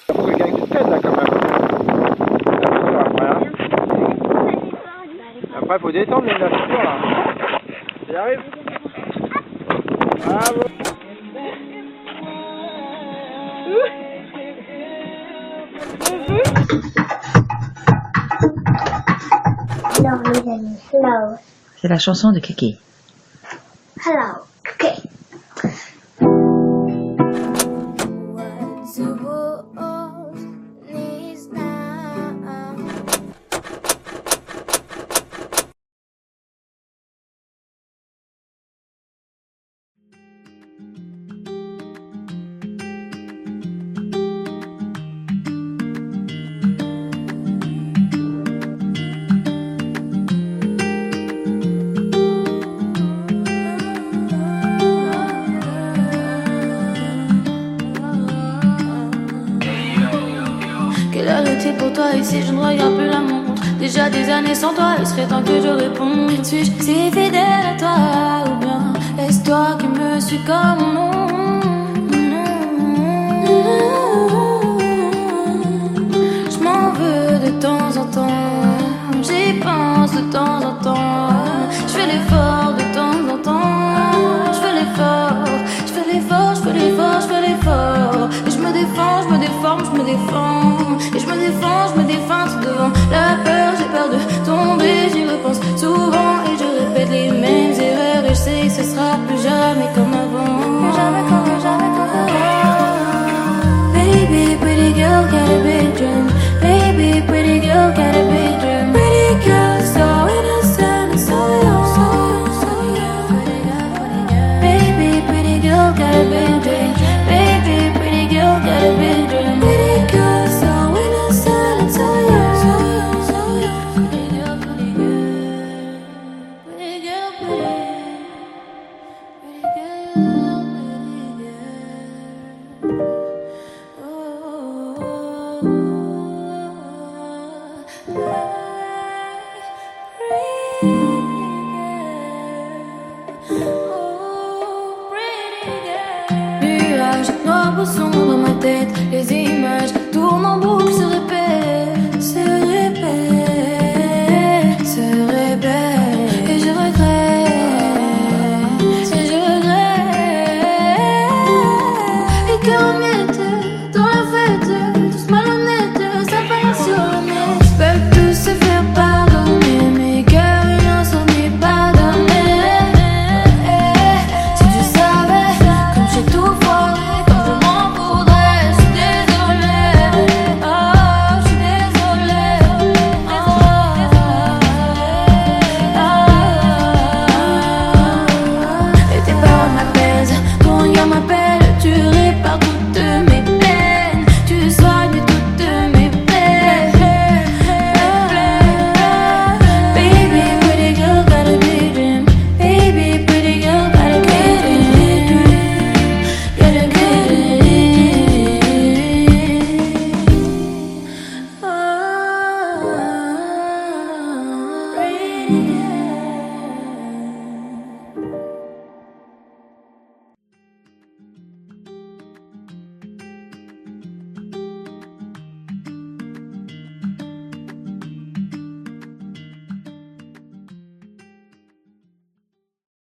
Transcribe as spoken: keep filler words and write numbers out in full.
Faut quelqu'un qui se t'aide là quand même. Attention après, hein. Après, faut descendre les nations là. J'y arrive. Bravo. Alors les amis, hello. C'est la chanson de Kiki. Hello, okay. Quelle heure est-il pour toi ici? Je ne regarde plus la montre. Déjà des années sans toi, il serait temps que je réponde. Suis-je si fidèle à toi ou bien est-ce toi qui me suis comme mon Je m'en veux de temps en temps, j'y pense de temps en temps. Je fais l'effort de temps en temps, je fais l'effort, je fais l'effort, je fais l'effort, je fais l'effort. Et je me défends, je me déforme, je me défends. Et je me défends, je me défends tout devant la peur. J'ai peur de tomber, j'y repense souvent. Et je répète les mêmes erreurs. Et je sais que ce sera plus jamais comme avant. Jamais comme, jamais comme avant. Baby, pretty girl, got a big dream. Baby, pretty girl, got a big dream. Pretty girl, so innocent and so young. Baby, pretty girl, got a big dream. Baby, pretty girl, got a big dream. Pretty girl, so innocent and so young. Pretty girl, pretty girl. Pretty girl, pretty. Pretty girl, pretty girl. Oh, Nuages noirs sont dans ma tête, les images